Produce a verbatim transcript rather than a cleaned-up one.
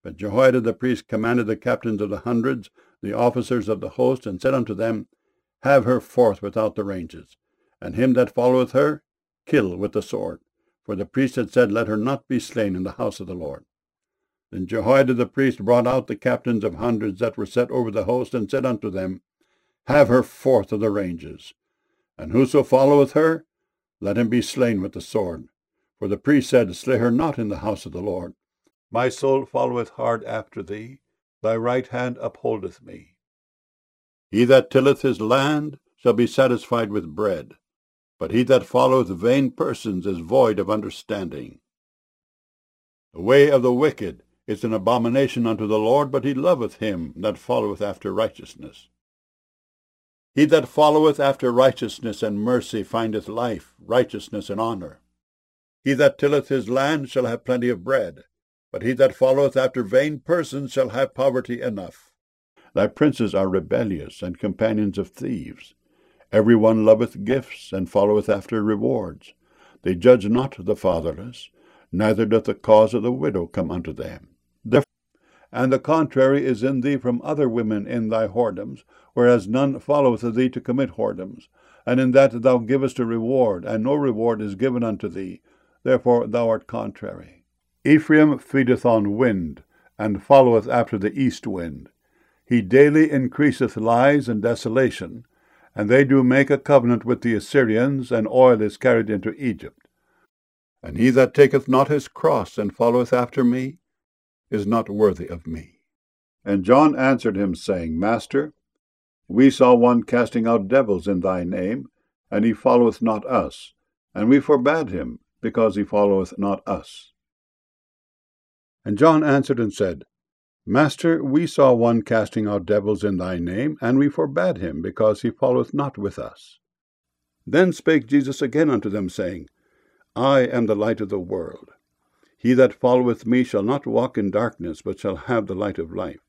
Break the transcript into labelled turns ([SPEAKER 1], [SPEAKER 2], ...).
[SPEAKER 1] But Jehoiada the priest commanded the captains of the hundreds, the officers of the host, and said unto them, Have her forth without the ranges, and him that followeth her, kill with the sword. For the priest had said, Let her not be slain in the house of the Lord. Then Jehoiada the priest brought out the captains of hundreds that were set over the host, and said unto them, Have her forth of the ranges, and whoso followeth her, let him be slain with the sword. For the priest said, Slay her not in the house of the Lord. My soul followeth hard after thee, thy right hand upholdeth me. He that tilleth his land shall be satisfied with bread, but he that followeth vain persons is void of understanding. The way of the wicked is an abomination unto the Lord, but he loveth him that followeth after righteousness. He that followeth after righteousness and mercy findeth life, righteousness, and honor. He that tilleth his land shall have plenty of bread, but he that followeth after vain persons shall have poverty enough. Thy princes are rebellious, and companions of thieves. Every one loveth gifts, and followeth after rewards. They judge not the fatherless, neither doth the cause of the widow come unto them. Therefore, and the contrary is in thee from other women in thy whoredoms, whereas none followeth thee to commit whoredoms. And in that thou givest a reward, and no reward is given unto thee. Therefore thou art contrary. Ephraim feedeth on wind, and followeth after the east wind. He daily increaseth lies and desolation, and they do make a covenant with the Assyrians, and oil is carried into Egypt. And he that taketh not his cross, and followeth after me, is not worthy of me. And John answered him, saying, Master, we saw one casting out devils in thy name, and he followeth not us, and we forbade him, because he followeth not us. And John answered and said, Master, we saw one casting out devils in thy name, and we forbade him, because he followeth not with us. Then spake Jesus again unto them, saying, I am the light of the world. He that followeth me shall not walk in darkness, but shall have the light of life.